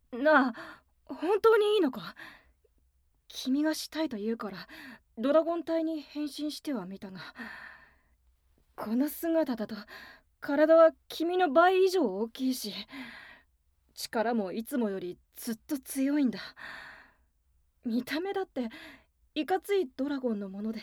なあ、本当にいいのか？君がしたいと言うからドラゴン体に変身してはみたが、この姿だと体は君の倍以上大きいし、力もいつもよりずっと強いんだ。見た目だっていかついドラゴンのもので。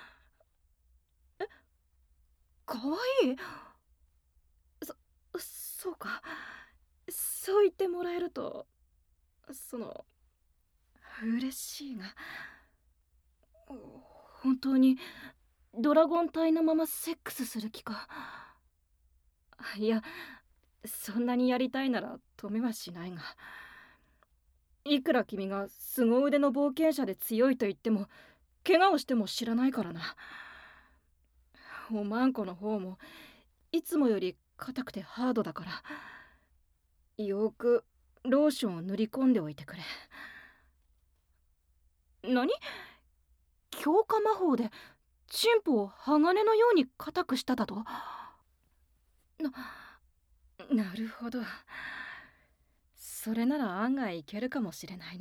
かわいい。そそうか。そう言ってもらえるとその嬉しいが、本当にドラゴン体のままセックスする気か？いや、そんなにやりたいなら止めはしないが、いくら君が凄腕の冒険者で強いと言っても怪我をしても知らないからな。おまんこの方もいつもより硬くてハードだから、よくローションを塗り込んでおいてくれ。何？強化魔法でチンポを鋼のように硬くしただと？なるほど。それなら案外いけるかもしれないな。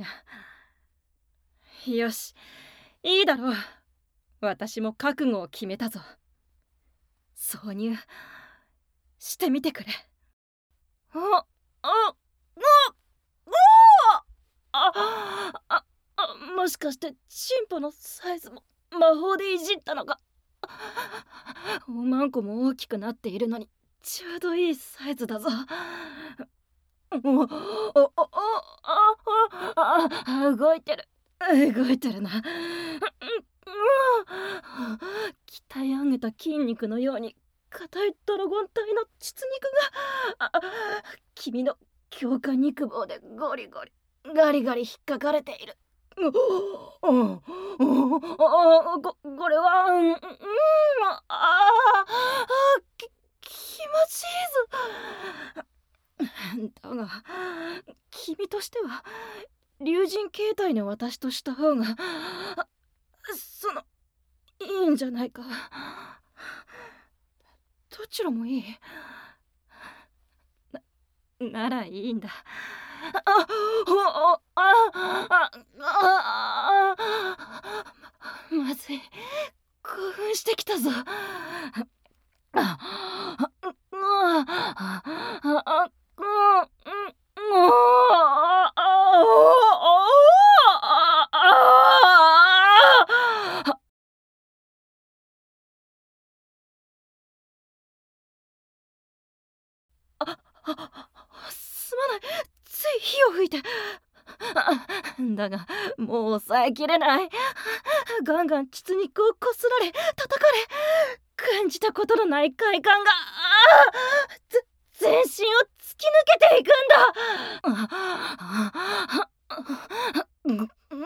よし、いいだろう。私も覚悟を決めたぞ。挿入してみてくれ。あ、あ、あ、もしかしてチンポのサイズも魔法でいじったのか？おまんこも大きくなっているのにちょうどいいサイズだぞ。動いてる、動いてるな。鍛え上げた筋肉のように硬いドラゴン体の膣肉が、君の強化肉棒でゴリゴリガリガリ引っかかれている。これは、気持ちいいぞ。だが君としては竜神形態の私とした方がいいんじゃないか。どちらもいい。ならいいんだ。まずい、興奮してきたぞ。すまない、つい火を吹いて。だがもう抑えきれない。ガンガン膣肉をこすられ叩かれ、感じたことのない快感が全身を突き抜けていくん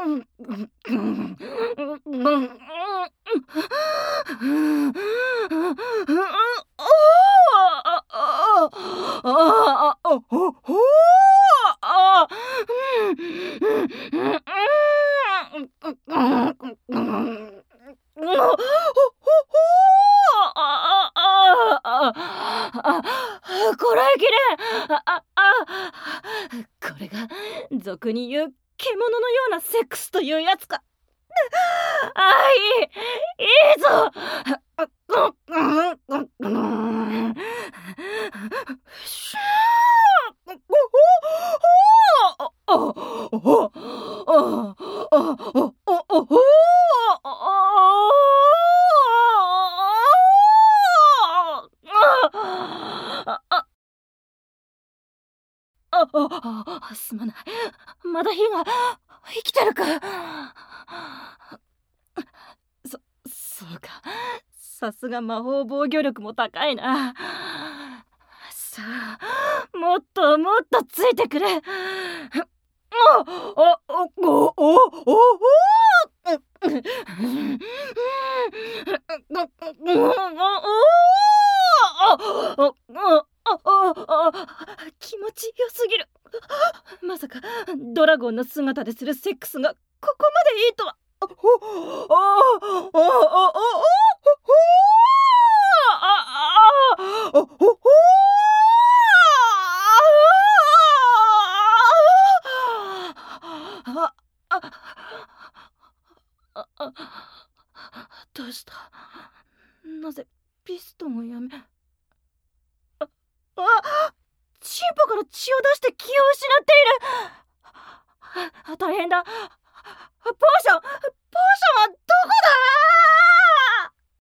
こらえきれん。これが俗に言う獣のようなセックスというやつか。いいぞ。シュすまない。まだ火が生きてるか。そうか。さすが魔法防御力も高いな。さあ、もっともっとついてくれ。気持ちよすぎる。まさかドラゴンの姿でするセックスがここまでいいとは。 どうした？なぜピストンをやめチンポから血を出して気を失っている。大変だ。ポーションは